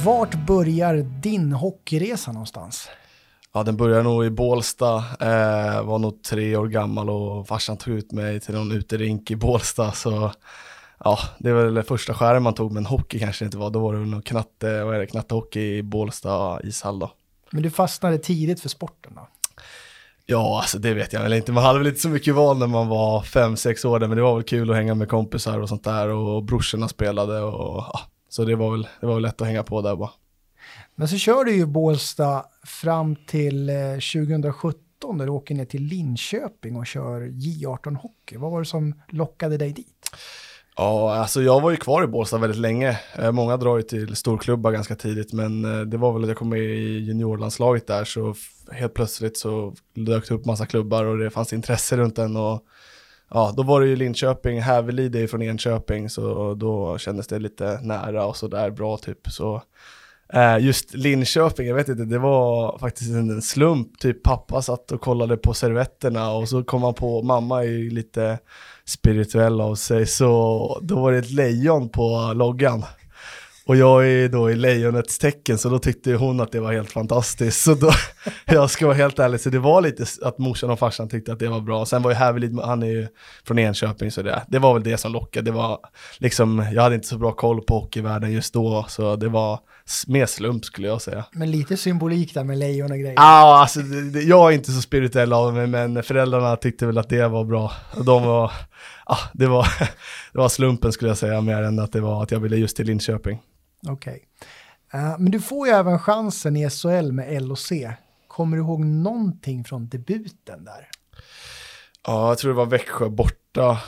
Vart börjar din hockeyresa någonstans? Ja, den började nog i Bålsta. Var nog 3 år gammal och farsan tog ut mig till någon uterink i Bålsta. Så ja, det var väl första skären man tog, men hockey kanske inte var. Då var det väl någon knattehockey i Bålsta ishall då. Men du fastnade tidigt för sporten då? Ja, alltså det vet jag väl inte. Man hade väl inte så mycket val när man var 5-6 år där, men det var väl kul att hänga med kompisar och sånt där. Och brorsorna spelade och ja. Så det var väl lätt att hänga på där bara. Men så kör du ju Bålsta fram till 2017 där du åker ner till Linköping och kör J18 hockey. Vad var det som lockade dig dit? Ja, alltså jag var ju kvar i Bålsta väldigt länge. Många drar ju till storklubbar ganska tidigt, men det var väl att jag kom med i juniorlandslaget där, så helt plötsligt så dök det upp massa klubbar och det fanns intresse runt den och ja, då var det ju Linköping, Hävelid är från Enköping, så då kändes det lite nära och så där bra typ. Så just Linköping, jag vet inte, det var faktiskt en slump. Typ pappa satt och kollade på servetterna och så kom han på, mamma är ju lite spirituell av sig, så då var det ett lejon på loggan. Och jag är då i lejonets tecken, så då tyckte hon att det var helt fantastiskt. Så då, jag ska vara helt ärlig, så det var lite att morsan och farsan tyckte att det var bra. Sen var ju Hävelid, han är ju från Enköping, så det var väl det som lockade. Det var liksom, jag hade inte så bra koll på hockeyvärlden just då, så det var mer slump skulle jag säga. Men lite symbolik där med lejon och grejer. Ja, alltså jag är inte så spirituell av mig, men föräldrarna tyckte väl att det var bra. Och de var, det var slumpen skulle jag säga, mer än att det var att jag ville just till Linköping. Okej. Men du får ju även chansen i SHL med LOC. Kommer du ihåg någonting från debuten där? Ja, jag tror det var Växjö borta.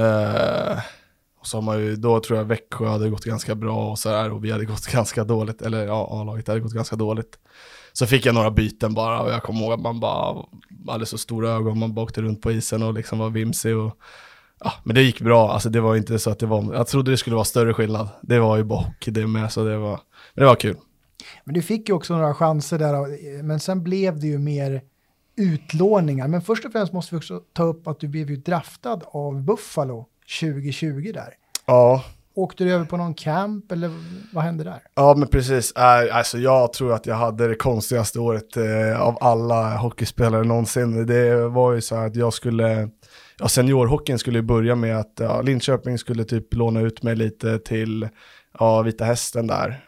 Och så har man ju, då tror jag Växjö hade gått ganska bra och så här, och vi hade gått ganska dåligt. Eller ja, A-laget hade gått ganska dåligt. Så fick jag några byten bara, och jag kommer ihåg att man bara hade så stora ögon. Man bara åkte runt på isen och liksom var vimsig och ja, men det gick bra. Alltså det var inte så att det var, jag trodde det skulle vara större skillnad. Det var ju bara hockey det med, så det var kul. Men du fick ju också några chanser där, men sen blev det ju mer utlåningar. Men först och främst måste vi också ta upp att du blev ju draftad av Buffalo 2020 där. Ja. Åkte du över på någon camp eller vad hände där? Ja, men precis. Alltså jag tror att jag hade det konstigaste året av alla hockeyspelare någonsin. Det var ju så här att jag skulle, seniorhockeyn skulle börja med att Linköping skulle typ låna ut mig lite till Vita Hästen där.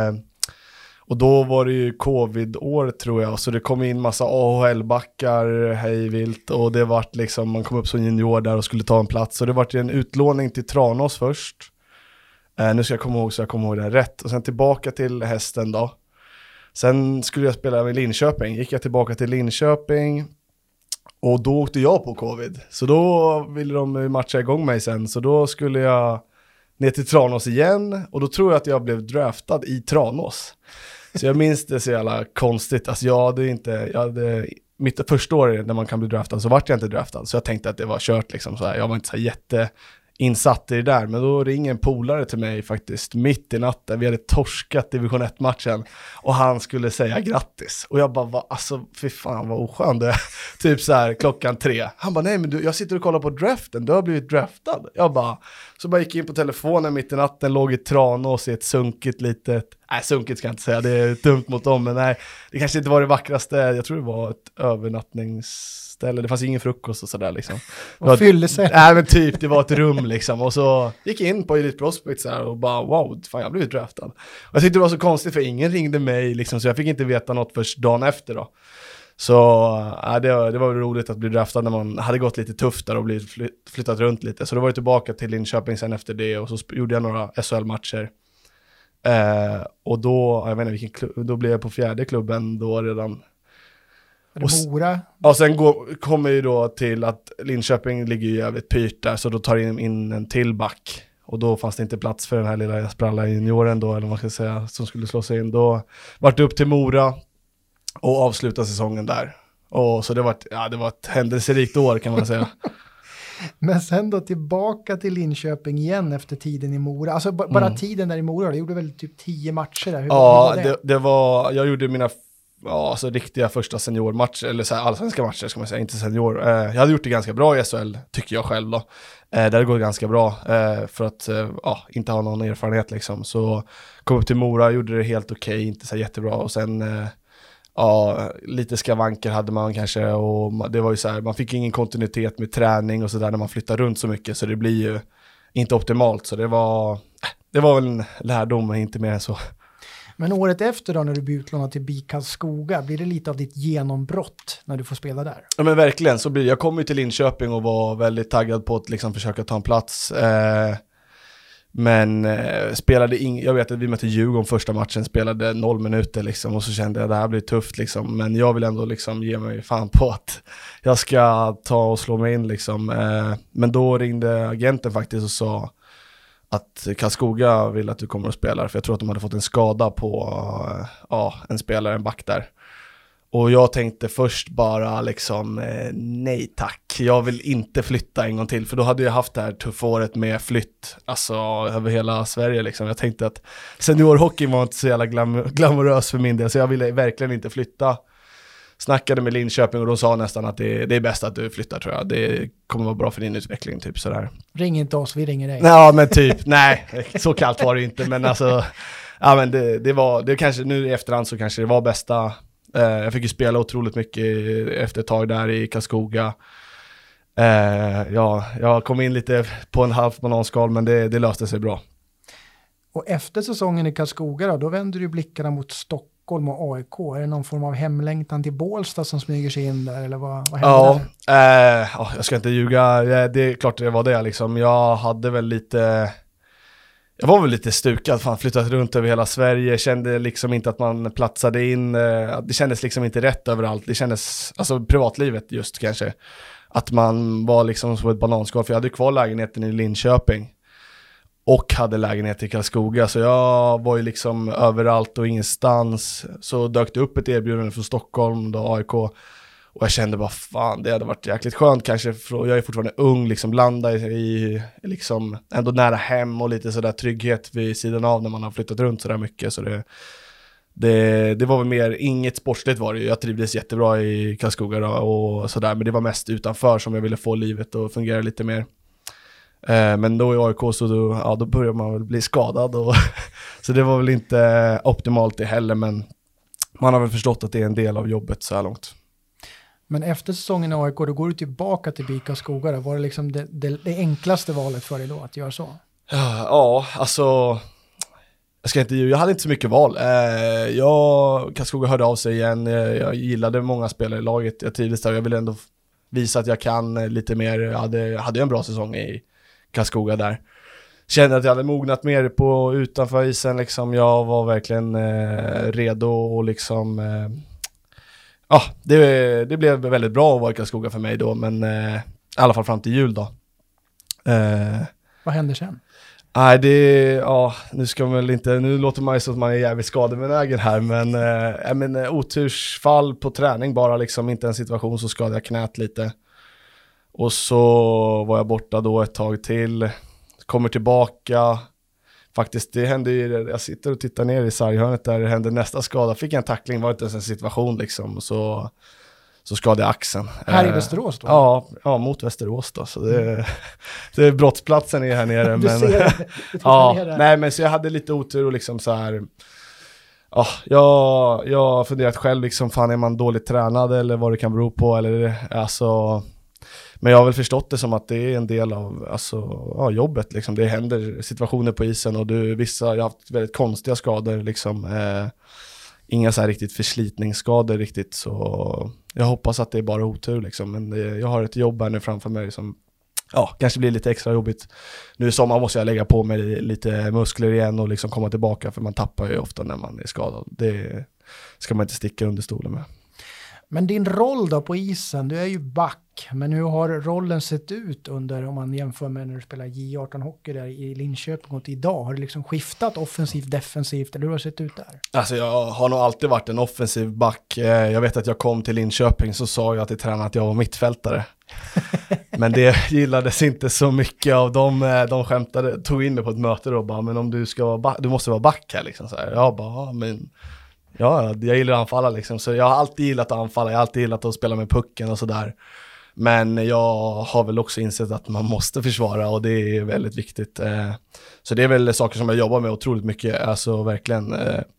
Och då var det ju covid-år tror jag, så det kom in massa AHL-backar hejvilt, och det vart liksom, man kom upp som junior där och skulle ta en plats, så det vart en utlåning till Tranås först. Nu ska jag komma ihåg så jag kommer ihåg det rätt, och sen tillbaka till Hästen då. Sen skulle jag spela med Linköping, gick jag tillbaka till Linköping, och då åkte jag på covid, så då ville de matcha igång mig sen, så då skulle jag ner till Tranås igen, och då tror jag att jag blev draftad i Tranås. Så jag minns det så jävla konstigt. Alltså mitt första år när man kan bli draftad så vart jag inte draftad. Så jag tänkte att det var kört liksom så här. Jag var inte så jätteinsatt i det där. Men då ringde en polare till mig faktiskt mitt i natten. Vi hade torskat division 1-matchen. Och han skulle säga grattis. Och jag bara, fy fan vad oskön det är. Typ så här 3:00. Han bara, nej men jag sitter och kollar på draften. Du har blivit draftad. Så bara gick in på telefonen mitt i natten. Låg i Tranås i ett sunkigt litet. Nej, sunkigt ska jag inte säga. Det är dumt mot dem. Men nej, det kanske inte var det vackraste. Jag tror det var ett övernattningsställe. Det fanns ingen frukost och sådär liksom. Vad fyllde sig? Nej men typ, det var ett rum liksom. Och så gick jag in på Elite Prospect så här och bara, wow, fan jag har blivit draftad. Och jag tyckte det var så konstigt för ingen ringde mig liksom. Så jag fick inte veta något först dagen efter då. Så det var roligt att bli draftad när man hade gått lite tufft där och blivit flyttat runt lite. Så då var jag tillbaka till Linköping sen efter det, och så gjorde jag några SHL-matcher. Och då, jag vet inte vilken klubb, då blev jag på 4:e klubben då redan. Mora? Och sen kommer ju då till att Linköping ligger ju jävligt pyrt där, så då tar in en till back. Och då fanns det inte plats för den här lilla spralla junioren då, eller vad man ska säga, som skulle slå sig in. Då vart det upp till Mora och avsluta säsongen där. Och så det var ett händelserikt år kan man säga. Men sen då tillbaka till Linköping igen efter tiden i Mora. Alltså bara tiden där i Mora, det gjorde väl typ 10 matcher där. Det var, jag gjorde mina alltså riktiga första seniormatcher, eller så här allsvenska matcher ska man säga, inte senior. Jag hade gjort det ganska bra i SHL, tycker jag själv då. Där går det ganska bra för att inte ha någon erfarenhet liksom. Så kom upp till Mora, gjorde det helt okej, inte så jättebra. Och sen lite skavanker hade man kanske, och det var ju så här, man fick ingen kontinuitet med träning och så där när man flyttar runt så mycket, så det blir ju inte optimalt. Så det var väl en lärdom, men inte mer än så. Men året efter då, när du blir utlånad till BIK Karlskoga, blir det lite av ditt genombrott när du får spela där? Ja, men verkligen, så blir jag kom ju till Linköping och var väldigt taggad på att liksom försöka ta en plats. Men jag vet att vi mötte Djurgården första matchen, spelade 0 minuter liksom, och så kände jag att det här blir tufft liksom, men jag vill ändå liksom ge mig fan på att jag ska ta och slå mig in liksom. Men då ringde agenten faktiskt och sa att Karlskoga vill att du kommer och spelar, för jag tror att de hade fått en skada på en spelare, en back där. Och jag tänkte först bara liksom nej tack, jag vill inte flytta en gång till, för då hade jag haft det här tuffa året med flytt, alltså över hela Sverige liksom. Jag tänkte att seniorhockey var inte så jävla glamorös för min del, så jag ville verkligen inte flytta. Snackade med Linköping och de sa nästan att det är bäst att du flyttar, tror jag. Det kommer vara bra för din utveckling, typ sådär. Ring inte oss, vi ringer dig. Ja, men typ, nej, så kallt var det inte, men alltså, ja men det kanske, nu i efterhand så kanske det var bästa. Jag fick ju spela otroligt mycket efter ett tag där i Karlskoga. Jag kom in lite på en halv bananskal, men det löste sig bra. Och efter säsongen i Karlskoga då vänder du blickarna mot Stockholm och AIK. Är det någon form av hemlängtan till Bålsta som smyger sig in där, eller vad händer där? Jag ska inte ljuga, det är klart det var det liksom. Jag var väl lite stukad, flyttat runt över hela Sverige, kände liksom inte att man platsade in, det kändes liksom inte rätt överallt, det kändes, alltså privatlivet just kanske, att man var liksom som ett bananskal, för jag hade kvar lägenheten i Linköping och hade lägenhet i Karlskoga, så jag var ju liksom överallt och ingenstans. Så dök det upp ett erbjudande från Stockholm, då AIK, och jag kände bara fan, det hade varit jäkligt skönt kanske, för jag är fortfarande ung, liksom landa i liksom ändå nära hem och lite sådär trygghet vid sidan av när man har flyttat runt sådär mycket. Så det var väl mer, inget sportsligt var det ju, jag trivdes jättebra i Karlskoga och sådär, men det var mest utanför som jag ville få livet att fungera lite mer. Men då i AIK så då börjar man väl bli skadad och så det var väl inte optimalt det heller, men man har väl förstått att det är en del av jobbet så här långt. Men efter säsongen i AIK, då går du tillbaka till BIK Karlskoga. Var det liksom det enklaste valet för dig då att göra så? Ja, alltså jag hade inte så mycket val. Karlskoga hörde av sig igen. Jag gillade många spelare i laget. Jag trivdes där. Jag ville ändå visa att jag kan lite mer. Jag hade en bra säsong i Karlskoga där. Kände att jag hade mognat mer på utanför isen liksom. Jag var verkligen redo och liksom det blev väldigt bra att vara i Karlskoga för mig då, men i alla fall fram till jul då. Vad hände sen? Nej, nu låter man ju som att man är jävligt skadebenägen här, men otursfall på träning bara liksom, inte en situation, så skadade jag knät lite. Och så var jag borta då ett tag till, kommer tillbaka. Faktiskt, det hände ju, jag sitter och tittar ner i sarghörnet där det hände nästa skada. Fick jag en tackling, var inte ens en situation liksom, så skadade jag axeln. Här i Västerås då? Ja, mot Västerås då. Så det är brottsplatsen är här nere. Du men, ser det. Nej, men så jag hade lite otur och liksom så här. Jag har funderat själv liksom, fan är man dåligt tränad eller vad det kan bero på, eller alltså. Men jag har väl förstått det som att det är en del av jobbet liksom. Det händer situationer på isen och jag har haft väldigt konstiga skador liksom. Inga så här riktigt förslitningsskador riktigt, så jag hoppas att det är bara otur liksom. Men jag har ett jobb här nu framför mig som kanske blir lite extra jobbigt. Nu i sommar måste jag lägga på mig lite muskler igen och liksom komma tillbaka, för man tappar ju ofta när man är skadad. Det ska man inte sticka under stolen med. Men din roll då på isen, du är ju back, men hur har rollen sett ut under, om man jämför med när du spelar J18 hockey där i Linköping och idag? Har det liksom skiftat offensivt, defensivt, eller hur har det sett ut där? Alltså jag har nog alltid varit en offensiv back. Jag vet att jag kom till Linköping, så sa jag till tränaren att jag var mittfältare. Men det gillades inte så mycket av dem. De skämtade, tog in det på ett möte och bara, men om du ska vara back, du måste vara back här liksom. Så här. Jag bara, men Ja, jag gillar att anfalla liksom. Så jag har alltid gillat att anfalla. Jag har alltid gillat att spela med pucken och sådär. Men jag har väl också insett att man måste försvara och det är väldigt viktigt. Så det är väl saker som jag jobbar med otroligt mycket. Alltså verkligen.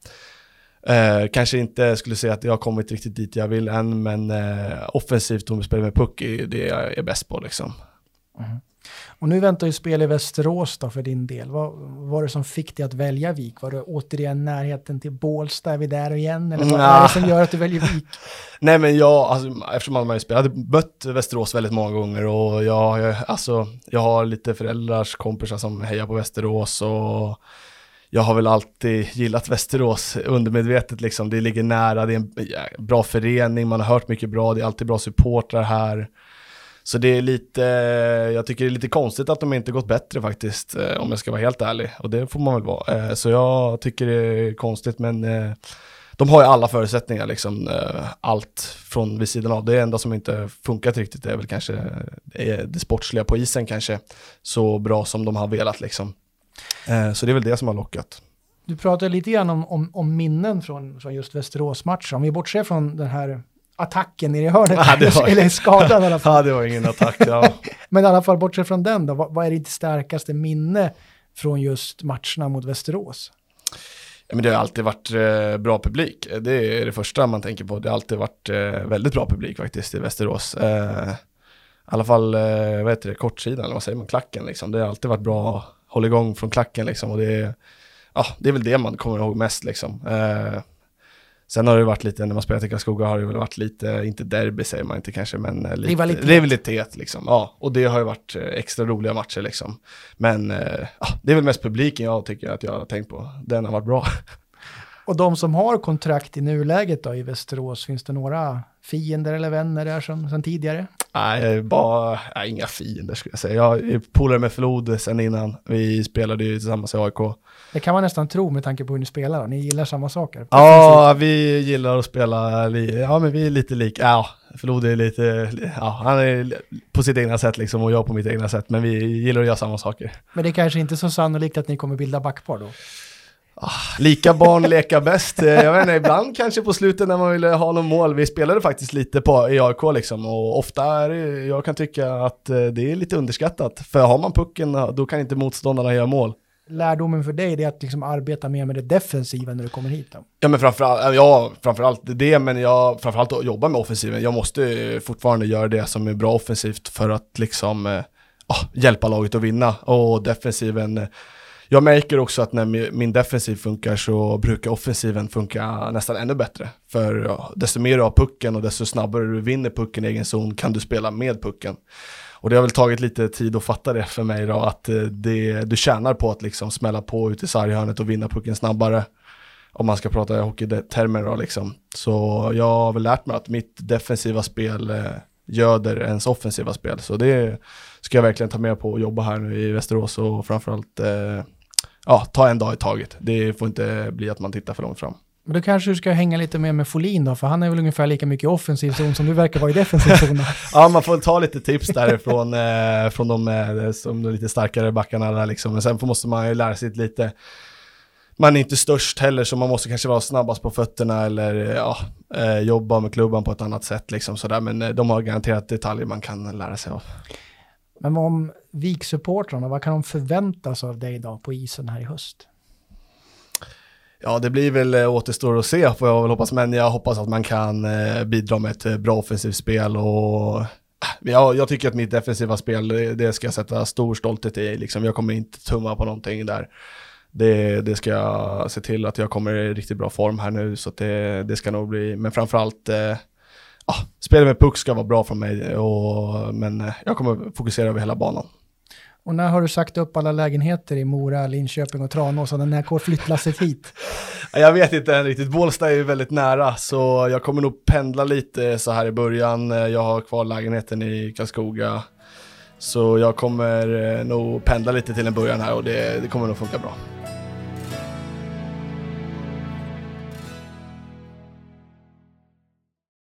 Kanske inte skulle säga att jag har kommit riktigt dit jag vill än. Men offensivt om vi spelar med puck är det jag är bäst på liksom. Mm. Och nu väntar ju spel i Västerås då för din del. Vad var det som fick dig att välja Vik? Var det återigen närheten till Bålsta? Är vi där igen? Eller vad är det som gör att du väljer Vik? Nej men eftersom man har spelat, jag hade mött Västerås väldigt många gånger och jag har lite föräldrars kompisar som hejar på Västerås och jag har väl alltid gillat Västerås undermedvetet liksom. Det ligger nära, det är en bra förening, man har hört mycket bra, det är alltid bra supportrar här. Så det är lite, jag tycker det är lite konstigt att de inte gått bättre faktiskt, om jag ska vara helt ärlig. Och det får man väl vara. Så jag tycker det är konstigt, men de har ju alla förutsättningar liksom. Allt från vid sidan av. Det enda som inte funkat riktigt är väl kanske det sportsliga på isen kanske. Så bra som de har velat liksom. Så det är väl det som har lockat. Du pratade lite grann om minnen från just Västerås-matchen. Om vi bortser från den här attacken nere i hörnet, eller skadan i alla fall. Ja, det var ingen attack, ja. Men i alla fall bortsett från den då, vad är ditt starkaste minne från just matcherna mot Västerås? Ja, men det har alltid varit bra publik. Det är det första man tänker på. Det har alltid varit väldigt bra publik faktiskt i Västerås. I alla fall, kortsidan, eller vad säger man, klacken liksom. Det har alltid varit bra håll igång från klacken liksom. Och det är väl det man kommer ihåg mest liksom. Sen har det varit lite, när man spelat i Karlskoga har det väl varit lite, inte derby säger man inte kanske, men lite rivalitet liksom. Ja, och det har ju varit extra roliga matcher liksom. Men det är väl mest publiken jag tycker att jag har tänkt på. Den har varit bra. Och de som har kontrakt i nuläget då i Västerås, finns det några fiender eller vänner där som tidigare? Nej, inga fiender skulle jag säga. Jag är polare med Flod sen innan. Vi spelade ju tillsammans i AIK. Det kan man nästan tro med tanke på hur ni spelar. Ni gillar samma saker. Ja, vi gillar att spela. Ja, men vi är lite lika. Ja, Flod är lite. Ja, han är på sitt egna sätt liksom och jag på mitt egna sätt. Men vi gillar att göra samma saker. Men det är kanske inte så sannolikt att ni kommer bilda backpar då? Lika barn leka bäst. Jag vet inte, ibland kanske på slutet när man ville ha någon mål. Vi spelade faktiskt lite i AIK liksom. Och ofta jag kan tycka att det är lite underskattat. För har man pucken, då kan inte motståndarna göra mål. Lärdomen för dig är att liksom arbeta mer med det defensiva när du kommer hit då? Ja, men framförallt det, men jag framförallt att jobba med offensiven. Jag måste fortfarande göra det som är bra offensivt för att liksom hjälpa laget att vinna. Och defensiven, jag märker också att när min defensiv funkar så brukar offensiven funka nästan ännu bättre. För desto mer du har pucken och desto snabbare du vinner pucken i egen zon kan du spela med pucken. Och det har väl tagit lite tid att fatta det för mig då, att du tjänar på att liksom smälla på ut i sarghörnet och vinna pucken snabbare. Om man ska prata hockeytermer då liksom. Så jag har väl lärt mig att mitt defensiva spel göder ens offensiva spel. Så det ska jag verkligen ta med på och jobba här nu i Västerås och framförallt ta en dag i taget. Det får inte bli att man tittar för långt fram. Men då kanske du ska hänga lite mer med Folin då, för han är väl ungefär lika mycket offensiv zon som du verkar vara i defensiv zon. Ja, man får ta lite tips därifrån från de lite starkare backarna där liksom. Men sen måste man ju lära sig lite. Man är inte störst heller, så man måste kanske vara snabbast på fötterna eller jobba med klubban på ett annat sätt liksom sådär. Men de har garanterat detaljer man kan lära sig av. Men om Vik-supportrarna, vad kan de förväntas av dig idag på isen här i höst? Ja, det blir väl återstår att se, får jag väl hoppas. Men jag hoppas att man kan bidra med ett bra offensivt spel. Och jag tycker att mitt defensiva spel, det ska jag sätta stor stolthet i. Liksom. Jag kommer inte tumma på någonting där. Det ska jag se till att jag kommer i riktigt bra form här nu. Så att det ska nog bli, men framförallt spelet med puck ska vara bra för mig. Men jag kommer fokusera över hela banan. Och när har du sagt upp alla lägenheter i Mora, Linköping och Tranås, och när går flyttlasset hit? Jag vet inte riktigt. Bålsta är ju väldigt nära, så jag kommer nog pendla lite så här i början. Jag har kvar lägenheten i Karlskoga, så jag kommer nog pendla lite till en början här och det kommer nog funka bra.